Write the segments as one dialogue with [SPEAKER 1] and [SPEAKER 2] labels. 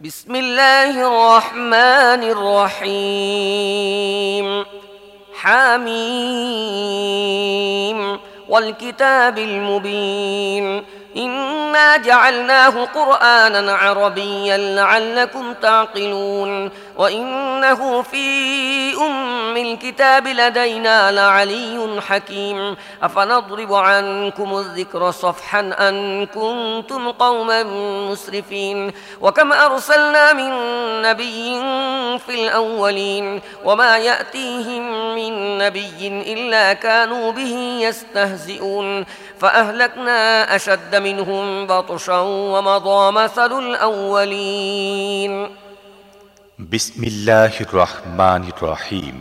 [SPEAKER 1] بسم الله الرحمن الرحيم حميم والكتاب المبين إنا جعلناه قرآنا عربيا لعلكم تعقلون وإنه في أم الكتاب لدينا لعلي حكيم أفنضرب عنكم الذكر صفحا أن كنتم قوما مسرفين وكم أرسلنا من نبي في الأولين وما يأتيهم من نبي إلا كانوا به يستهزئون فأهلكنا أشد منهم بطشا ومضى مثل الأولين
[SPEAKER 2] بسم الله الرحمن الرحيم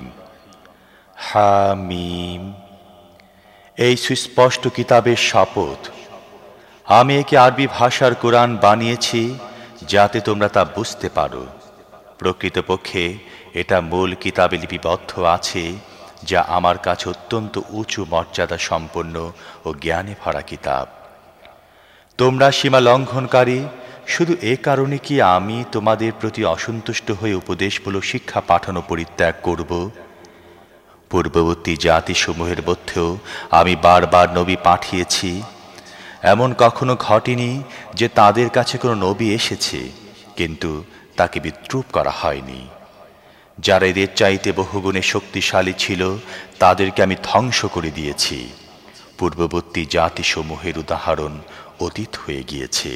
[SPEAKER 2] হামিম। এই সুস্পষ্ট কিতাবের শপথ, আমি একে আরবি ভাষার কোরআন বানিয়েছি যাতে তোমরা তা বুঝতে পারো। প্রকৃতপক্ষে এটা মূল কিতাবে লিপিবদ্ধ আছে, যা আমার কাছে অত্যন্ত উঁচু মর্যাদা সম্পন্ন ও জ্ঞানে ভরা কিতাব। তোমরা সীমা লঙ্ঘনকারী শুধু এ কারণে কি আমি তোমাদের প্রতি অসন্তুষ্ট হয়ে উপদেশমূলক শিক্ষা পাঠানো পরিত্যাগ করব? পূর্ববর্তী জাতিসমূহের মধ্যেও আমি বারবার নবী পাঠিয়েছি। এমন কখনো ঘটেনি যে তাদের কাছে কোনো নবী এসেছে কিন্তু তাকে বিদ্রূপ করা হয়নি। যারা এদের চাইতে বহুগুণে শক্তিশালী ছিল তাদেরকে আমি ধ্বংস করে দিয়েছি। পূর্ববর্তী জাতিসমূহের উদাহরণ অতীত হয়ে গিয়েছে।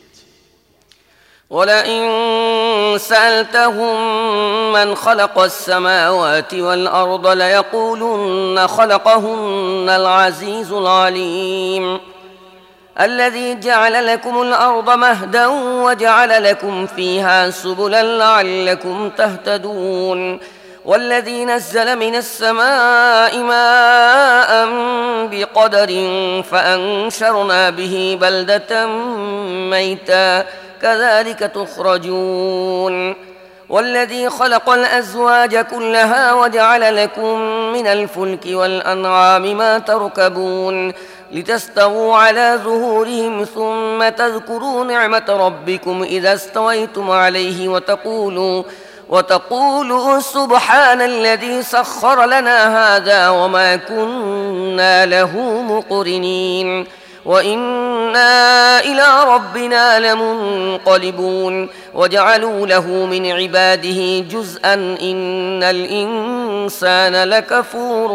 [SPEAKER 1] ولئن سألتهم من خلق السماوات والأرض ليقولن خلقهن العزيز العليم الذي جعل لكم الأرض مهدا وجعل لكم فيها سبلا لعلكم تهتدون والذي نزل من السماء ماء بقدر فأنشرنا به بلدة ميتا كذلك تخرجون والذي خلق الأزواج كلها وجعل لكم من الفلك والأنعام ما تركبون لتستووا على ظهورهم ثم تذكروا نعمة ربكم إذا استويتم عليه وتقولوا سبحان الذي سخر لنا هذا وما كنا له مقرنين وإنا إلى ربنا لمنقلبون وجعلوا له من عباده جزءا إن الإنسان لكفور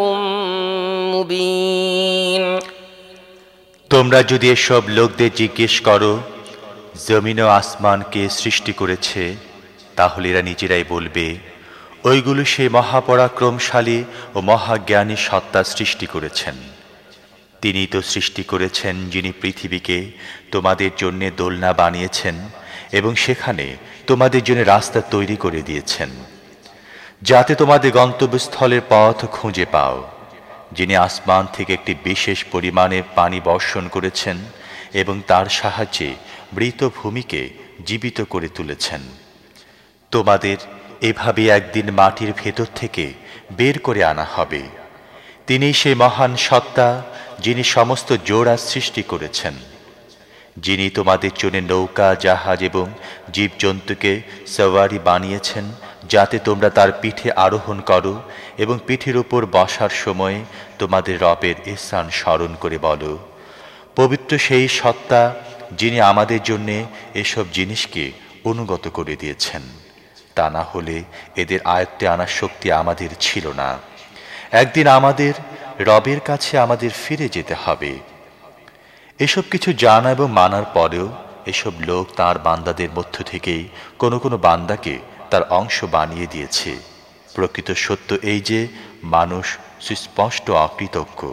[SPEAKER 1] مبين।
[SPEAKER 2] তোমরা যদি এসব লোকদের জিজ্ঞেস করো জমিন ও আসমানকে সৃষ্টি করেছে, তাহলে এরা নিজেরাই বলবে ওইগুলো সেই মহাপরাক্রমশালী ও মহাজ্ঞানী সত্তা সৃষ্টি করেছেন। তিনি তো সৃষ্টি করেছেন যিনি পৃথিবীকে তোমাদের জন্য দোলনা বানিয়েছেন এবং সেখানে তোমাদের জন্য রাস্তা তৈরি করে দিয়েছেন যাতে তোমাদের গন্তব্যস্থলের পথ খুঁজে পাও। যিনি আসমান থেকে একটি বিশেষ পরিমাণে পানি বর্ষণ করেছেন এবং তার সাহায্যে মৃত ভূমিকে জীবিত করে তুলেছেন। তোমাদের এভাবে একদিন মাটির ভেতর থেকে বের করে আনা হবে। তিনি সেই মহান সত্তা যিনি সমস্ত জোড়া সৃষ্টি করেছেন, যিনি তোমাদের জন্য নৌকা, জাহাজ এবং জীবজন্তুকে সওয়ারি বানিয়েছেন যাতে তোমরা তার পিঠে আরোহণ করো এবং পিঠের উপর বসার সময় তোমাদের রবের ইহসান স্মরণ করে বলো, পবিত্র সেই সত্তা যিনি আমাদের জন্য এসব জিনিসকে অনুগত করে দিয়েছেন। তা না হলে এদের আয়ত্তে আনার শক্তি আমাদের ছিল না। একদিন আমাদের রবের কাছে আমাদের ফিরে যেতে হবে। এসব কিছু জানা এবং মানার পরেও এসব লোক তার বান্দাদের মধ্য থেকেই কোনো কোনো বান্দাকে তার অংশ বানিয়ে দিয়েছে। প্রকৃত সত্য এই যে মানুষ সুস্পষ্ট অকৃতজ্ঞ।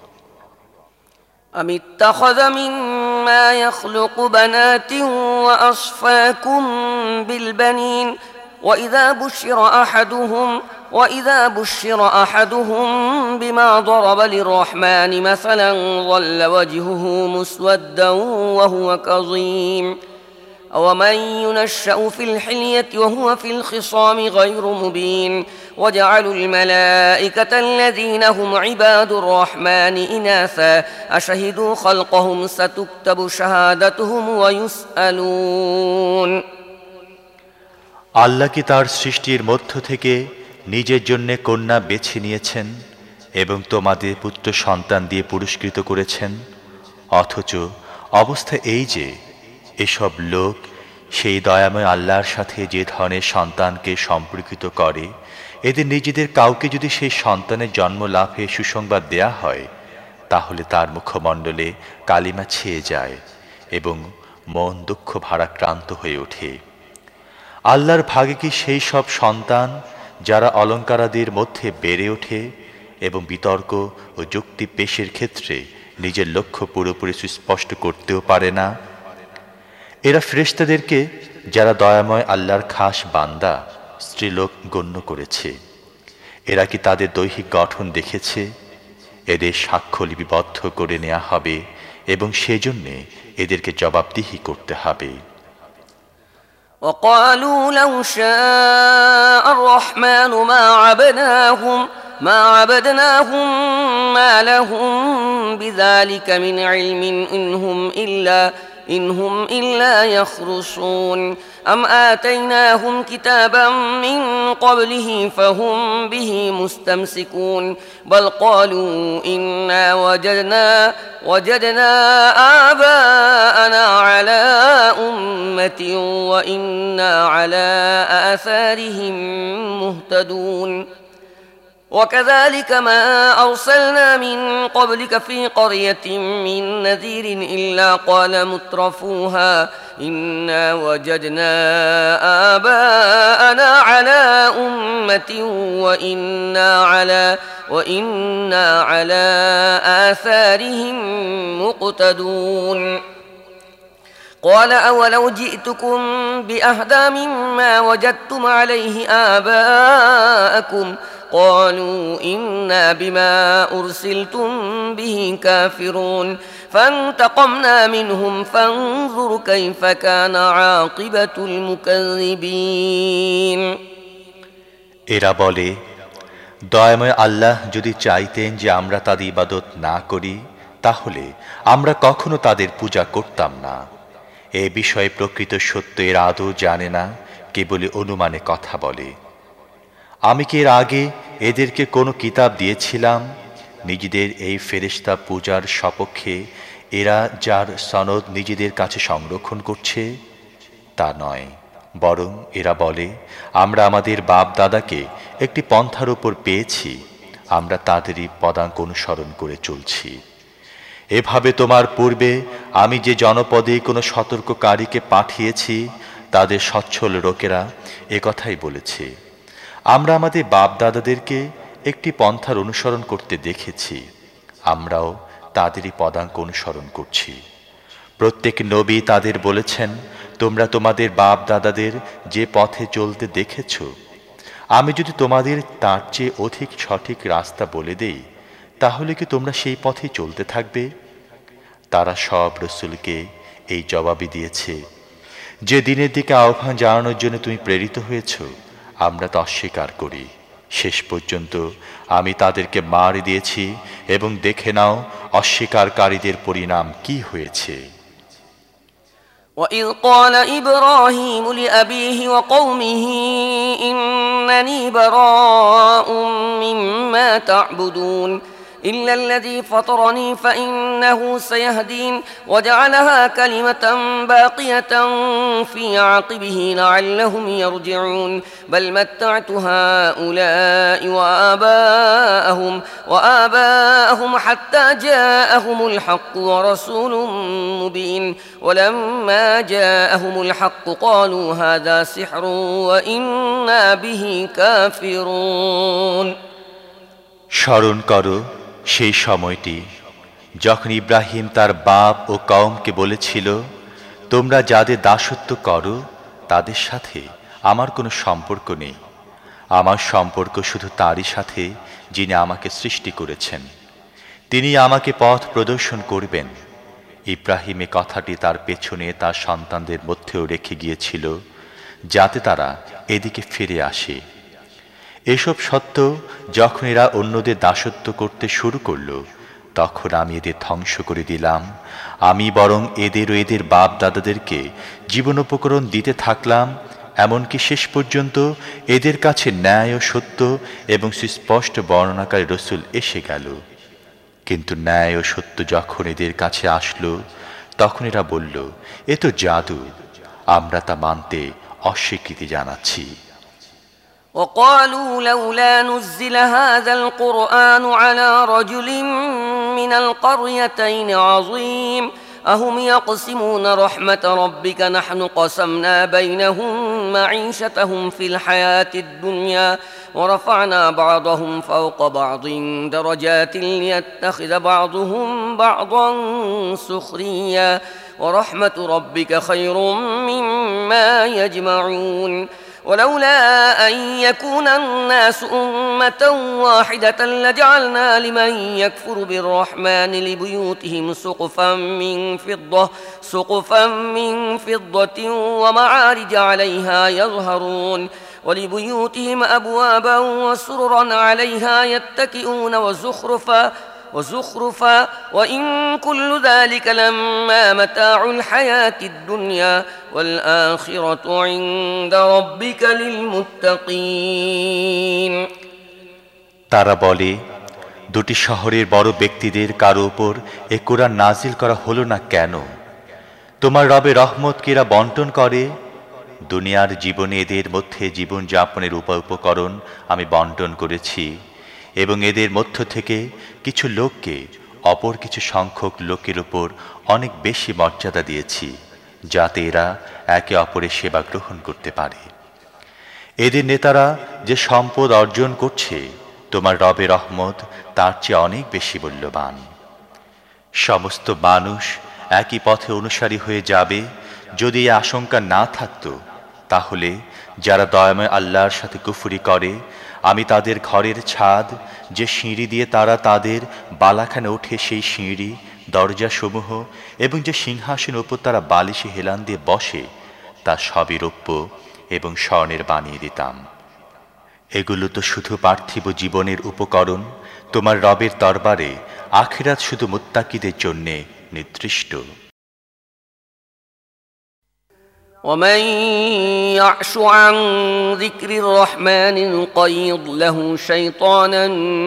[SPEAKER 1] أم اتخذ مما يخلق بنات وأصفاكم بالبنين وإذا بشر أحدهم بما ضرب للرحمن مثلا ظل وجهه مسودا وهو كظيم ومن ينشأ في الحلية وهو في الخصام غير مبين وجعلوا الملائكة الذين هم عباد الرحمن إناثا أشهدوا خلقهم ستكتب شهادتهم ويسألون
[SPEAKER 2] আল্লাহ কি তার সৃষ্টির মধ্য থেকে নিজের জন্য কন্যা বেছে নিয়েছেন এবং তোমাদের পুত্র সন্তান দিয়ে পুরস্কৃত করেছেন, অথচ অবস্থা এই যে এসব লোক সেই দয়াময় আল্লাহর সাথে যে ধরনের সন্তানকে সম্পর্কিত করে, এদের নিজেদের কাউকে যদি সেই সন্তানের জন্ম লাভে সুসংবাদ দেয়া হয়, তাহলে তার মুখমণ্ডলে কালিমা ছেয়ে যায় এবং মন দুঃখ ভারাক্রান্ত হয়ে ওঠে। আল্লাহর ভাগে কি সেই সব সন্তান যারা অলঙ্কারাদির মধ্যে বেড়ে ওঠে এবং বিতর্ক ও যুক্তি পেশের ক্ষেত্রে নিজের লক্ষ্য পুরোপুরি সুস্পষ্ট করতেও পারে না? এরা ফেরেশতাদেরকে যারা দয়াময় আল্লাহর খাস বান্দা স্ত্রীলোক গণ্য করেছে, এরা কি তাদের দৈহিক গঠন দেখেছে? এদের সাক্ষ্য লিপিবদ্ধ করে নেওয়া হবে এবং সেজন্যে এদেরকে জবাবদিহি করতে হবে।
[SPEAKER 1] وقالوا لو شاء الرحمن ما عبدناهم ما لهم بذلك من علم إن هم إلا يخرصون أم آتيناهم كتابا من قبله فهم به مستمسكون بل قالوا إنا وجدنا آباءنا على أمة وإنا على آثارهم مهتدون وكذلك ما أرسلنا من قبلك في قرية من نذير إلا قال مترفوها إنا وجدنا آباءنا على أمة وإنا على آثارهم مقتدون قال أولو جئتكم بأهدى مما وجدتم عليه آباءكم قالوا إنا بما أرسلتم به كافرون فانتقمنا منهم فانظر كيف كان عاقبة المكذبين
[SPEAKER 2] এরা বলে, দয়াময় আল্লাহ যদি চাইতেন যে আমরা তাদের ইবাদত না করি, তাহলে আমরা কখনো তাদের পূজা করতাম না। এ বিষয়ে প্রকৃত সত্য এরা আদৌ জানে না, কেবলই অনুমানে কথা বলে। আমি কি এর আগে এদেরকে কোনো কিতাব দিয়েছিলাম নিজেদের এই ফেরেশতা পূজার সপক্ষে এরা যার সনদ নিজেদের কাছে সংরক্ষণ করছে? তা নয়, বরং এরা বলে, আমরা আমাদের বাপ দাদাকে একটি পন্থার উপর পেয়েছি, আমরা তাদেরই পদাঙ্ক অনুসরণ করে চলছি। এভাবে তোমার পূর্বে আমি যে জনপদে কোনো সতর্ককারীকে পাঠিয়েছি, তাদের সচ্ছল লোকেরা একথাই বলেছে, আমরা আমাদের বাপ দাদাদেরকে একটি পন্থার অনুসরণ করতে দেখেছি, আমরাও তাদেরই পদাঙ্ক অনুসরণ করছি। প্রত্যেক নবী তাদের বলেছেন, তোমরা তোমাদের বাপ দাদাদের যে পথে চলতে দেখেছ, আমি যদি তোমাদের তার চেয়ে অধিক সঠিক রাস্তা বলে দেই, তাহলে কি তোমরা সেই পথে চলতে থাকবে? তারা সব রসুলকে এই জবাবই দিয়েছে, যে দিনের দিকে আহ্বান জানানোর জন্য তুমি প্রেরিত হয়েছ, আমরা তা অস্বীকার করি। শেষ পর্যন্ত আমি তাদেরকে মার দিয়েছি এবং দেখে নাও অস্বীকারীদের পরিণাম কি হয়েছে।
[SPEAKER 1] وَإِذْ قَالَ إِبْرَاهِيمُ لِأَبِيهِ وَقَوْمِهِ إِنَّنِي بَرَاءٌ مِّمَّا تَعْبُدُونَ إلا الذي فطرني فإنه سيهدين وجعلها كلمة باقية في عقبه لعلهم يرجعون بل متعت هؤلاء وآباءهم حتى جاءهم الحق ورسول مبين ولما جاءهم الحق قالوا هذا سحر وإنا به كافرون
[SPEAKER 2] স্মরণ করো সেই সময়টি যখন ইব্রাহিম তার বাপ ও কওমকে বলেছিল, তোমরা যাদের দাসত্ব করো তাদের সাথে আমার কোনো সম্পর্ক নেই, আমার সম্পর্ক শুধু তারই সাথে যিনি আমাকে সৃষ্টি করেছেন, তিনি আমাকে পথ প্রদর্শন করবেন। ইব্রাহিম এ কথাটি তার পেছনে তার সন্তানদের মধ্যেও রেখে গিয়েছিল, যাতে তারা এদিকে ফিরে আসে। এসব সত্ত্বেও যখন এরা অন্যদের দাসত্ব করতে শুরু করল, তখন আমি এদের ধ্বংস করে দিলাম। আমি বরং এদের ও এদের বাপ দাদাদেরকে জীবনোপকরণ দিতে থাকলাম এমনকি শেষ পর্যন্ত এদের কাছে ন্যায় ও সত্য এবং সুস্পষ্ট বর্ণনাকারী রসুল এসে গেল। কিন্তু ন্যায় ও সত্য যখন এদের কাছে আসলো তখন এরা বলল, এ তো জাদু, আমরা তা মানতে অস্বীকৃতি জানাচ্ছি।
[SPEAKER 1] وقالوا لولا نزل هذا القرآن على رجل من القريتين عظيم أهم يقسمون رحمة ربك نحن قسمنا بينهم معيشتهم في الحياة الدنيا ورفعنا بعضهم فوق بعض درجات ليتخذ بعضهم بعضا سخريا ورحمة ربك خير مما يجمعون ولولا أن يكون الناس أمة واحدة لجعلنا لمن يكفر بالرحمن لبيوتهم سقفا من فضة ومعارج عليها يظهرون ولبيوتهم أبوابا وسررا عليها يتكئون وزخرفا وإن كل ذلك لما متاع الحياة الدنيا والآخرة عند ربك للمتقين
[SPEAKER 2] তারা বলে, দুটি শহরের বড় ব্যক্তিদের কারো উপর এ কোরআন নাজিল করা হলো না কেন? তোমার রবের রহমত কি এরা বন্টন করে? দুনিয়ার জীবনে এদের মধ্যে জীবন যাপনের উপকরণ আমি বন্টন করেছি এবং এদের মধ্য থেকে কিছু লোককে অপর কিছু সংখ্যক লোকের উপর অনেক বেশি মর্যাদা দিয়েছি, যাতে এরা একে অপরের সেবা গ্রহণ করতে পারে। এদের নেতারা যে সম্পদ অর্জন করছে, তোমার রবের রহমত তার চেয়ে অনেক বেশি মূল্যবান। সমস্ত মানুষ একই পথে অনুসারী হয়ে যাবে যদি এই আশঙ্কা না থাকত, তাহলে যারা দয়াময় আল্লাহর সাথে কুফরি করে আমি তাদের ঘরের ছাদ, যে সিঁড়ি দিয়ে তারা তাদের বালাখানে ওঠে সেই সিঁড়ি, দরজাসমূহ এবং যে সিংহাসন উপর তারা বালিশে হেলান দিয়ে বসে, তা সবই রৌপ্য এবং স্বর্ণের বানিয়ে দিতাম। এগুলো তো শুধু পার্থিব জীবনের উপকরণ, তোমার রবের দরবারে আখিরাত শুধু মুত্তাকিদের জন্যে নির্দিষ্ট।
[SPEAKER 1] ومن يعش عن ذكر الرحمن نقيض له شيطانا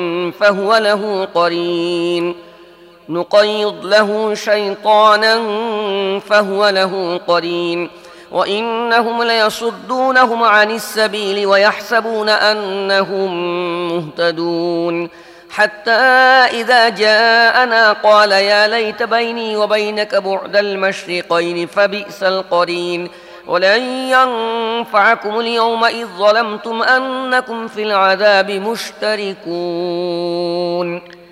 [SPEAKER 1] فهو له قرين وإنهم ليصدونهم عن السبيل ويحسبون أنهم مهتدون حتى إذا جاءنا قال يا ليت بيني وبينك بعد المشرقين فبئس القرين ولن ينفعكم اليوم إذ ظلمتم أنكم في العذاب مشتركون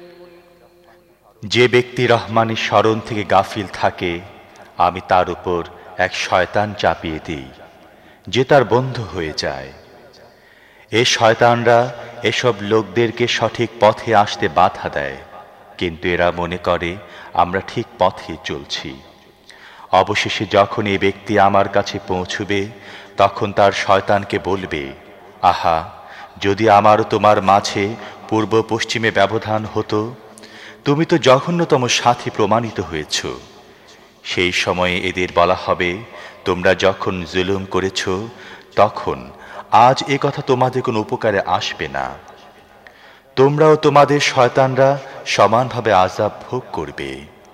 [SPEAKER 2] যে ব্যক্তি রহমানের স্মরণ থেকে গাফিল থাকে আমি তার উপর এক শয়তান চাপিয়ে দিই, যে তার বন্ধু হয়ে যায়। এই শয়তানরা এসব লোকদেরকে সঠিক পথে আসতে বাধা দেয়, কিন্তু এরা মনে করে আমরা ঠিক পথে চলছি। অবশেষে যখন এই ব্যক্তি আমার কাছে পৌঁছবে তখন তার শয়তানকে বলবে, আহা, যদি আমারও তোমার মাঝে পূর্ব পশ্চিমে ব্যবধান হতো, তুমি তো জঘন্যতম সাথী প্রমাণিত হয়েছ। সেই সময়ে এদের বলা হবে, তোমরা যখন জুলুম করেছ তখন আজ এ কথা তোমাদের কোনো উপকারে আসবে না। তোমরাও তোমাদের শয়তানরা সমানভাবে আযাব ভোগ করবে।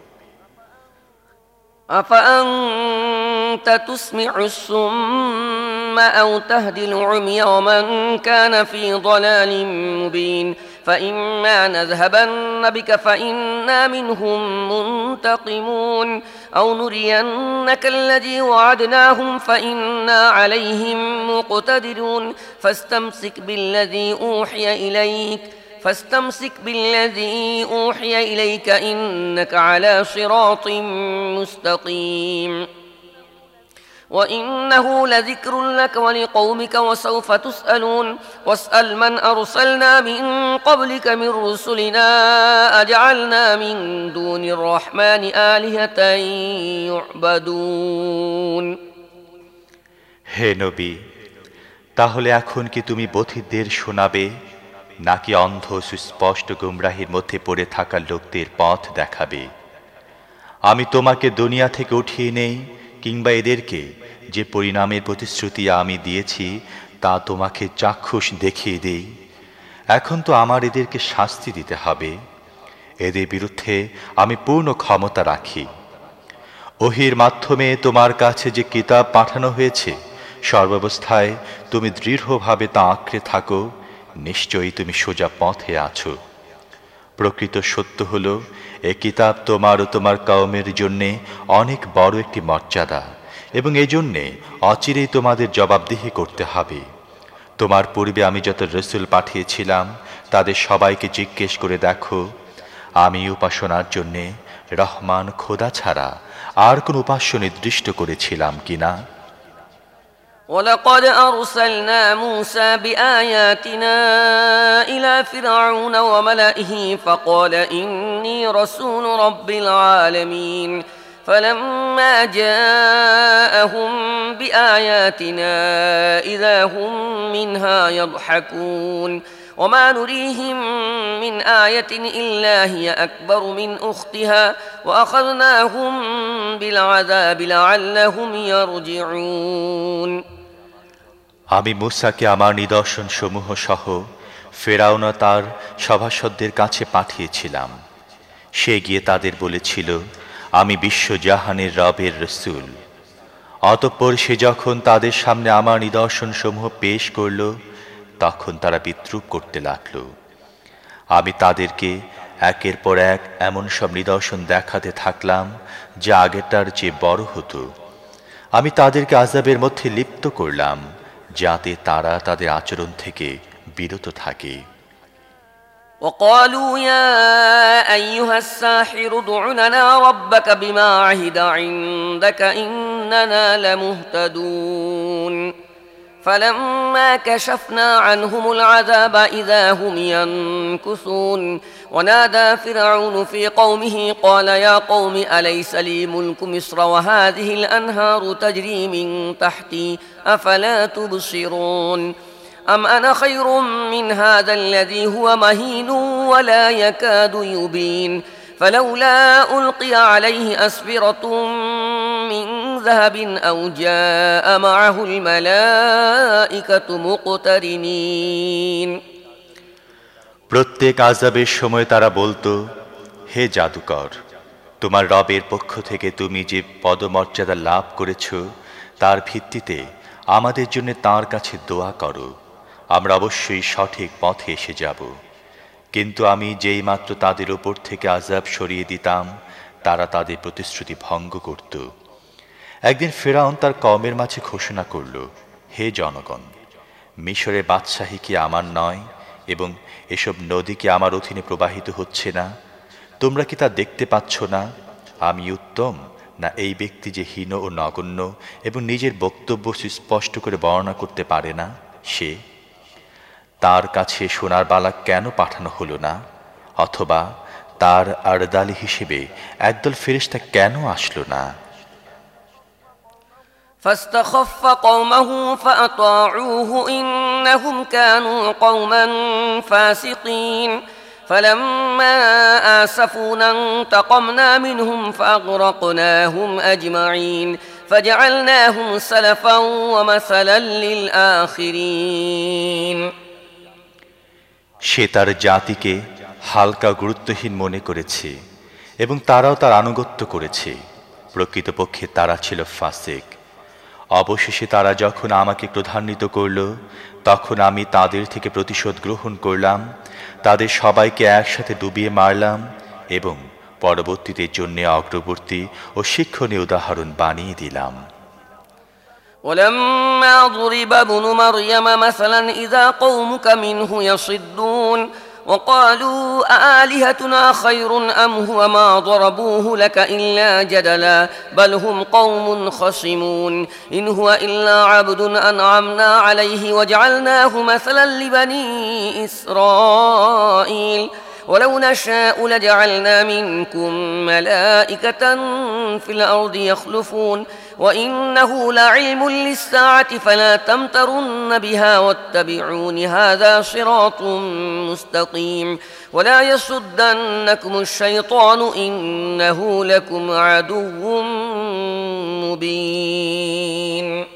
[SPEAKER 1] أفأنت تسمع الصم أو تهدي العمي ومن كان في ضلال مبين فإما نذهبن بك فإنا منهم منتقمون أو نرينك الذي وعدناهم فإنا عليهم مقتدرون فاستمسك بالذي أوحي إليك إنك على صراط مستقيم وإنه لذكر لك ولقومك وسوف تسألون واسأل من أرسلنا من قبلك من رسلنا أجعلنا من دون الرحمن آلهة يعبدون
[SPEAKER 2] হে নবী, তাহলে এখন কি তুমি বধিরদের শোনাবে নাকি অন্ধ সুস্পষ্ট গুমরাহির মধ্যে পড়ে থাকা লোকদের পথ দেখাবে? আমি তোমাকে দুনিয়া থেকে উঠিয়ে নেই কিংবা এদেরকে যে পরিণামের প্রতিশ্রুতি আমি দিয়েছি তা তোমাকে চাক্ষুষ দেখিয়ে দেই। এখন তো আমার এদেরকে শাস্তি দিতে হবে। এদের বিরুদ্ধে আমি পূর্ণ ক্ষমতা রাখি। ওহীর মাধ্যমে তোমার কাছে যে কিতাব পাঠানো হয়েছে, সর্বাবস্থায় তুমি দৃঢ়ভাবে তা আঁকড়ে থাকো। নিশ্চয়ই তুমি সোজা পথে আছো। প্রকৃত সত্য হল, এ কিতাব তোমার ও তোমার কওমের জন্যে অনেক বড় একটি মর্যাদা, এবং এজন্যে অচিরেই তোমাদের জবাবদিহি করতে হবে। তোমার পূর্বে আমি যত রসুল পাঠিয়েছিলাম তাদের সবাইকে জিজ্ঞেস করে দেখো, আমি উপাসনার জন্যে রহমান খোদা ছাড়া আর কোন উপাস্য নির্দিষ্ট করেছিলাম কিনা?
[SPEAKER 1] ولقد أرسلنا موسى بآياتنا إلى فرعون وملئه فقال إني رسول رب العالمين فلما جاءهم بآياتنا إذا هم منها يضحكون وما نريهم من آية إلا هي أكبر من أختها وأخذناهم بالعذاب لعلهم يرجعون
[SPEAKER 2] আমি মূসাকে আমার নিদর্শন সমূহ সহ ফেরাউন ও তার সভাসদদের কাছে পাঠিয়েছিলাম। সে গিয়ে তাদের বলেছিল, আমি বিশ্বজাহানের রবের রসূল। অতঃপর সে যখন তাদের সামনে আমার নিদর্শন সমূহ পেশ করল, তখন তারা বিদ্রূপ করতে লাগল। আমি তাদেরকে একের পর এক এমন সব নিদর্শন দেখাতে থাকলাম যা আগেরটার চেয়ে বড় হতো। আমি তাদেরকে আযাবের মধ্যে লিপ্ত করলাম, যাতে তারা তাদের আচরণ থেকে বিরত থাকে।
[SPEAKER 1] وقالوا يا أيها الساحر ادع لنا ربك بما عهد عندك إننا لمهتدون فلما كشفنا عنهم العذاب إذا هم ينكثون ونادى فرعون في قومه قال يا قوم أليس لي ملك مصر وهذه الأنهار تجري من تحتي أفلا تبصرون أم أنا خير من هذا الذي هو مهين ولا يكاد يبين فلولا ألقي عليه أسورة من ذهب أو جاء معه الملائكة مقترنين
[SPEAKER 2] প্রত্যেক আযাবের সময় তারা বলতো, হে জাদুকর, তোমার রবের পক্ষ থেকে তুমি যে পদমর্যাদা লাভ করেছ তার ভিত্তিতে আমাদের জন্য তাঁর কাছে দোয়া করো, আমরা অবশ্যই সঠিক পথে এসে যাব। কিন্তু আমি যেই মাত্র তাদের উপর থেকে আযাব সরিয়ে দিতাম, তারা তাদের প্রতিশ্রুতি ভঙ্গ করত। একদিন ফেরাউন তার কওমের মাঝে ঘোষণা করল, হে জনগণ, মিশরের বাদশাহী কি আমার নয় এবং এসব নদী কি আমার অধীনে প্রবাহিত হচ্ছে না? তোমরা কি তা দেখতে পাচ্ছ না? আমি উত্তম না এই ব্যক্তি যে হীন ও নগণ্য এবং নিজের বক্তব্য স্পষ্ট করে বর্ণনা করতে পারে না? সে তার কাছে সোনার বালা কেন পাঠানো হলো না? অথবা তার আরদালি হিসেবে একদল ফেরেশতা কেন আসলো না?
[SPEAKER 1] فاستخف قومه فأطاعوه إنهم كانوا قوما فاسقين فلما آسفونا انتقمنا منهم فأغرقناهم أجمعين فجعلناهم سلفا ومثلا للآخرين
[SPEAKER 2] সে তার জাতিকে হালকা গুরুত্বহীন মনে করেছে এবং তারাও তার আনুগত্য করেছে। প্রকৃতপক্ষে তারা ছিল ফাসিক। অবশেষে তারা যখন আমাকে ক্রোধান্বিত করল, তখন আমি তাদের থেকে প্রতিশোধ গ্রহণ করলাম, তাদের সবাইকে একসাথে ডুবিয়ে মারলাম এবং পরবর্তীতে জন্য অগ্রবর্তী ও শিক্ষণীয় উদাহরণ বানিয়ে দিলাম।
[SPEAKER 1] ولما ضرب ابن مريم مثلا إذا قومك منه يصدون وقالوا أآلهتنا خير أم هو ما ضربوه لك إلا جدلا بل هم قوم خصمون إن هو إلا عبد أنعمنا عليه وجعلناه مثلا لبني إسرائيل ولو نشاء لجعلنا منكم ملائكة في الأرض يخلفون وإنه لعلم للساعة فلا تمترن بها واتبعون هذا صراط مستقيم ولا يصدنكم الشيطان إنه لكم عدو مبين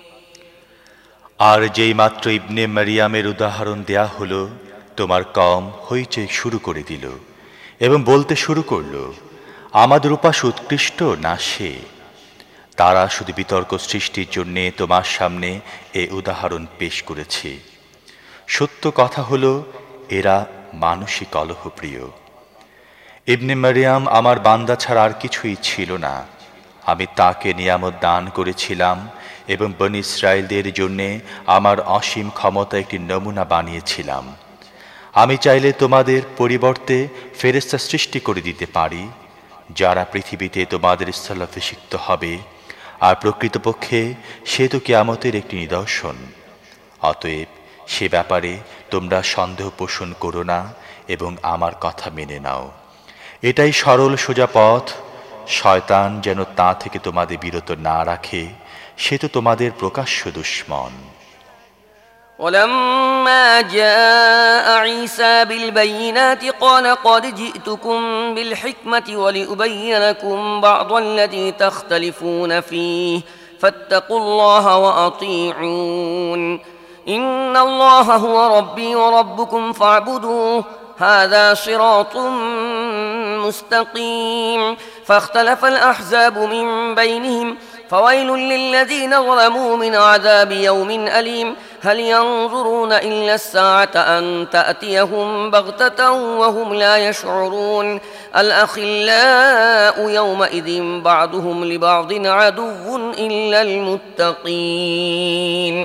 [SPEAKER 2] আর যেই মাত্র ইবনে মারিয়ামের উদাহরণ দেয়া হলো, তোমার কওম হইচই শুরু করে দিল এবং বলতে শুরু করল, আমাদের উপাস উৎকৃষ্ট না সে। তারা শুধু বিতর্ক সৃষ্টির জন্য তোমার সামনে এ উদাহরণ পেশ করেছে। সত্য কথা হলো, এরা মানসিক কলহপ্রিয়। ইবনে মারিয়াম আমার বান্দা ছাড়া আর কিছুই ছিল না। আমি তাকে নিয়ামত দান করেছিলাম এবং বনী ইসরায়েলদের জন্যে আমার অসীম ক্ষমতা একটি নমুনা বানিয়েছিলাম। আমি চাইলে তোমাদের পরিবর্তে ফেরেশতা সৃষ্টি করে দিতে পারি, যারা পৃথিবীতে তোমাদের স্থলাভিষিক্ত হবে, আর প্রকৃতপক্ষে সে তো কিয়ামতের একটি নিদর্শন। অতএব সে ব্যাপারে তোমরা সন্দেহ পোষণ করো না এবং আমার কথা মেনে নাও। এটাই সরল সোজা পথ। শয়তান যেন তা থেকে তোমাদের বিরত না রাখে, সে তো তোমাদের প্রকাশ্য দুশমন।
[SPEAKER 1] ولما جاء عيسى بالبينات قال قد جئتكم بالحكمة ولأبين لكم بعض الذي تختلفون فيه فاتقوا الله وأطيعون إن الله هو ربي وربكم فاعبدوه هذا صراط مستقيم فاختلف الأحزاب من بينهم فويل للذين ظلموا من عذاب يوم أليم هل ينظرون إلا الساعة أن تأتيهم بغتة وهم لا يشعرون الأخلاء يومئذ بعضهم لبعض عدو إلا المتقين।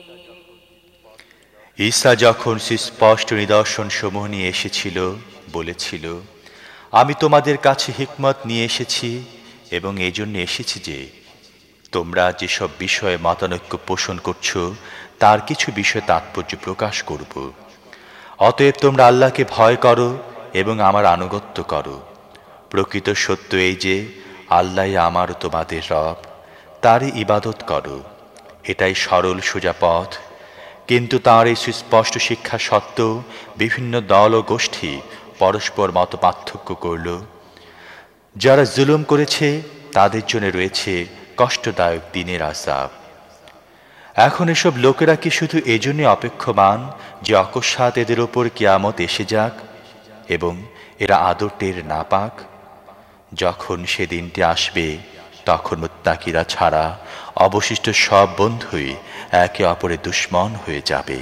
[SPEAKER 2] ঈসা যখন সুস্পষ্ট নিদর্শন সমূহ নিয়ে এসেছিল, বলেছিল, আমি তোমাদের কাছে হিকমত নিয়ে এসেছি এবং এই জন্য এসেছি যে তোমরা যেসব বিষয়ে মতানৈক্য পোষণ করছো তার কিছু বিষয় তাৎপর্য প্রকাশ করব। অতএব তোমরা আল্লাহকে ভয় করো এবং আমার আনুগত্য করো। প্রকৃত সত্য এই যে আল্লাহ আমার তোমাদের রব, তারই ইবাদত করো। এটাই সরল সোজা পথ। কিন্তু তাঁর এই সুস্পষ্ট শিক্ষা সত্ত্বেও বিভিন্ন দল ও গোষ্ঠী পরস্পর মত পার্থক্য করল। যারা জুলুম করেছে তাদের জন্য রয়েছে কষ্টদায়ক দিনের আযাব। এখন এসব লোকেরা কি শুধু এজন্য অপেক্ষমান যে অকস্মাৎ এদের ওপর কিয়ামত এসে যাক এবং এরা আদর টের না পাক? যখন সে দিনটি আসবে, তখন মুত্তাকিরা ছাড়া অবশিষ্ট সব বন্ধুই একে অপরের দুশমন হয়ে যাবে।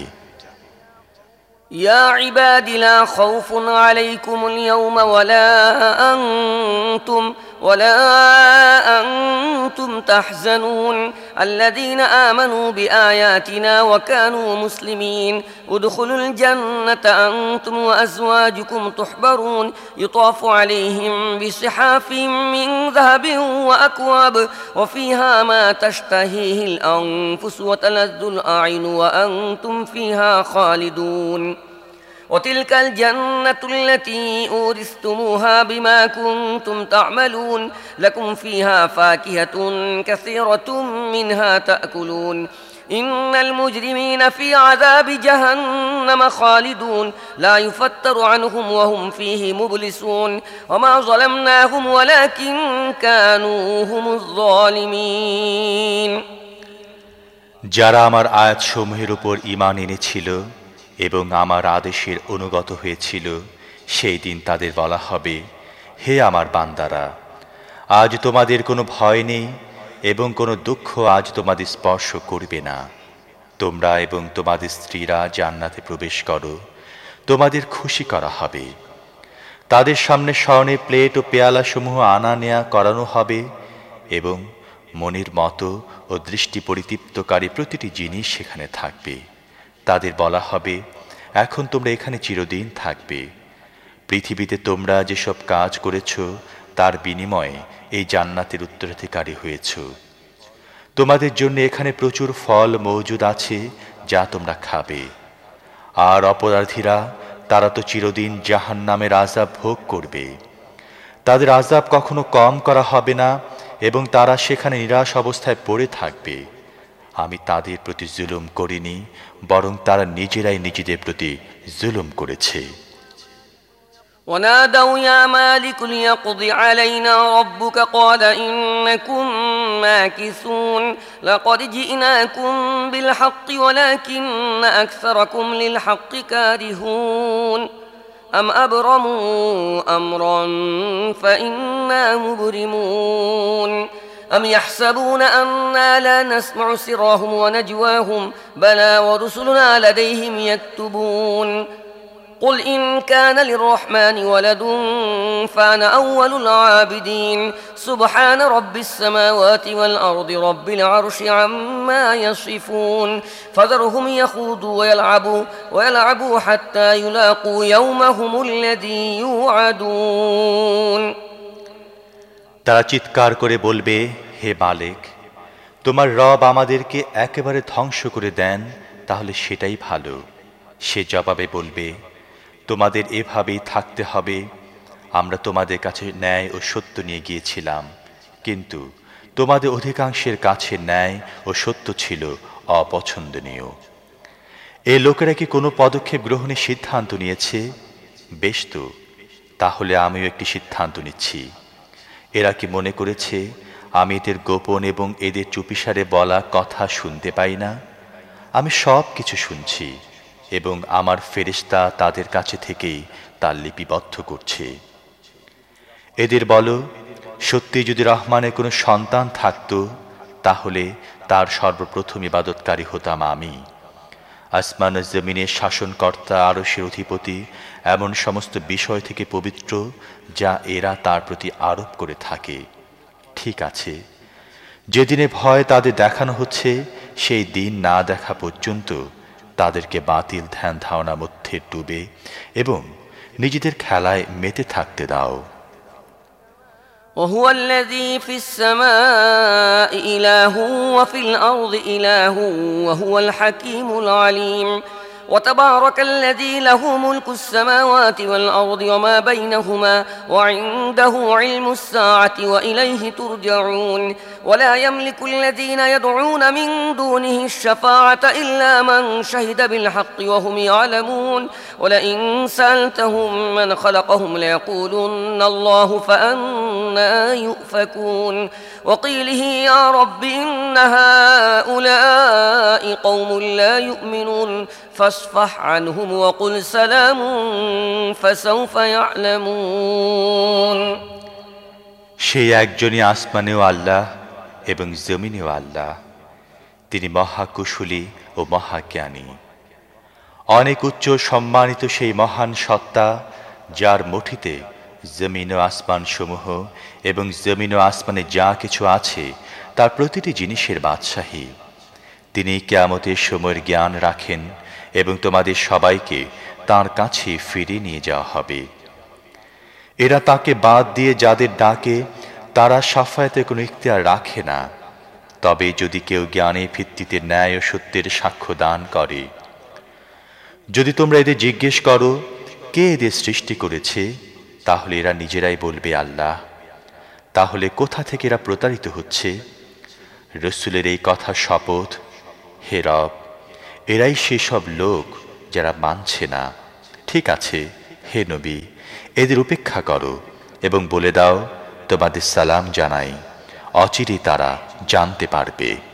[SPEAKER 1] يا عباد لا خوف عليكم اليوم ولا أنتم تحزنون الذين آمنوا بآياتنا وكانوا مسلمين ادخلوا الجنة أنتم وأزواجكم تحبرون يطاف عليهم بصحاف من ذهب وأكواب وفيها ما تشتهيه الأنفس وتلذ الأعين وأنتم فيها خالدون وتلك الجنة التي أورثتموها بما كنتم تعملون لكم فيها فاكهة كثيرة منها تأكلون إن المجرمين في عذاب جهنم خالدون لا يفتر عنهم وهم فيه مبلسون وما ظلمناهم ولكن كانوا هم الظالمين।
[SPEAKER 2] যারা আমার আয়াতসমূহের উপর ঈমান এনেছিল এবং আমার আদেশের অনুগত হয়েছিল, সেই দিন তাদের বলা হবে, হে আমার বান্দারা, আজ তোমাদের কোনো ভয় নেই এবং কোনো দুঃখ আজ তোমাদের স্পর্শ করবে না। তোমরা এবং তোমাদের স্ত্রীরা জান্নাতে প্রবেশ করো, তোমাদের খুশি করা হবে। তাদের সামনে স্বর্ণের প্লেট ও পেয়ালাসমূহ আনা নেয়া করানো হবে এবং মনের মতো ও দৃষ্টি পরিতৃপ্তকারী প্রতিটি জিনিস সেখানে থাকবে। তাদের বলা হবে, এখন তোমরা এখানে চিরদিন থাকবে। পৃথিবীতে তোমরা যেসব কাজ করেছ তার বিনিময়ে এই জান্নাতের উত্তরাধিকারী হয়েছ। তোমাদের জন্য এখানে প্রচুর ফল মওজুদ আছে যা তোমরা খাবে। আর অপরাধীরা, তারা তো চিরদিন জাহান্নামের আযাব ভোগ করবে। তাদের আযাব কখনো কম করা হবে না এবং তারা সেখানে নিরাশ অবস্থায় পড়ে থাকবে। আমি তাদের প্রতি জুলুম করিনি, বরং তারা নিজেরাই নিজেদের প্রতি জুলুম করেছে।
[SPEAKER 1] ونادوا يا مالك ليقض علينا ربك قال إنكم ماكثون لقد جئناكم بالحق ولكن أكثركم للحق كارهون أم أبرموا أمرا فإنا مبرمون أم يحسبون أنا لا نسمع سرهم ونجواهم بلى ورسلنا لديهم يكتبون قل إن كان للرحمن ولد فأنا أول العابدين سبحان رب السماوات والأرض رب العرش عما يصفون فذرهم يخوضوا ويلعبوا حتى يلاقوا يومهم الذي يوعدون
[SPEAKER 2] তারা চিৎকার করে বলবে, হে মালিক, তোমার রব আমাদেরকে একেবারে ধ্বংস করে দেন, তাহলে সেটাই ভালো। সে জবাবে বলবে, তোমাদের এভাবেই থাকতে হবে। আমরা তোমাদের কাছে ন্যায় ও সত্য নিয়ে গিয়েছিলাম, কিন্তু তোমাদের অধিকাংশের কাছে ন্যায় ও সত্য ছিল অপছন্দনীয়। এ লোকেরা কি কোনো পদক্ষেপ গ্রহণের সিদ্ধান্ত নিয়েছে? বেশ তো, তাহলে আমিও একটি সিদ্ধান্ত নিচ্ছি। এরা কি মনে করেছে আমি এদের গোপন এবং এদের চুপিসারে বলা কথা শুনতে পাই না? আমি সব কিছু শুনছি এবং আমার ফেরেশতা তাদের কাছে থেকেই তা লিপিবদ্ধ করছে। এদের বলো, সত্যি যদি রহমানের কোনো সন্তান থাকত, তাহলে তার সর্বপ্রথম ইবাদতকারী হতাম আমি। আসমান ও জমিনের শাসনকর্তা, আরশের অধিপতি এমন সমস্ত বিষয় থেকে পবিত্র যা এরা তার প্রতি আরোপ করে থাকে। ঠিক আছে, যেদিনে ভয় তাদের দেখানো হচ্ছে, সেই দিন না দেখা পর্যন্ত তাদেরকে বাতিল ধ্যান ধারণা মধ্যে ডুবে এবং নিজেদের খেলায় মেতে থাকতে দাও।
[SPEAKER 1] وهو الذي في السماء إله وفي الأرض إله وهو الحكيم العليم وتبارك الذي له ملك السماوات والأرض وما بينهما وعنده علم الساعة وإليه ترجعون ولا يملك الذين يدعون من دونه الشفاعة إلا من شهد بالحق وهم يعلمون ولئن سألتهم من خلقهم ليقولن الله فأنا يؤفكون وقيله يا رب إن هؤلاء قوم لا يؤمنون فاصفح عنهم وقل سلام فسوف يعلمون
[SPEAKER 2] সেই একজনই আসমানেও আল্লাহ এবং জমিনেও আল্লাহ। তিনি মহাকুশলী ও মহাজ্ঞানী। অনেক উচ্চ সম্মানিত সেই মহান সত্তা, যার মুঠিতে জমিন ও আসমান সমূহ এবং জমিন ও আসমানে যা কিছু আছে তার প্রতিটি জিনিসের বাদশাহী। তিনি কিয়ামতের সময়ের জ্ঞান রাখেন এবং তোমাদের সবাইকে তাঁর কাছে ফিরিয়ে নিয়ে যাওয়া হবে। এরা তাকে বাদ দিয়ে যাদের ডাকে, তারা শাফায়াতের কোনো ইখতিয়ার রাখে না। তবে যদি কেউ জ্ঞানের ভিত্তিতে ন্যায় ও সত্যের সাক্ষ্য দান করে। যদি তোমরা এদের জিজ্ঞেস করো কে এদের সৃষ্টি করেছে, তাহলে এরা নিজেরাই বলবে আল্লাহ। তাহলে কোথা থেকে এরা প্রতারিত হচ্ছে? রসূলের এই কথা শপথ, হে রব, এরাই সেসব লোক যারা মানছে না। ঠিক আছে, হে নবী, এদের উপেক্ষা করো এবং বলে দাও, তোমাদের সালাম জানাই, অচিরেই তারা জানতে পারবে।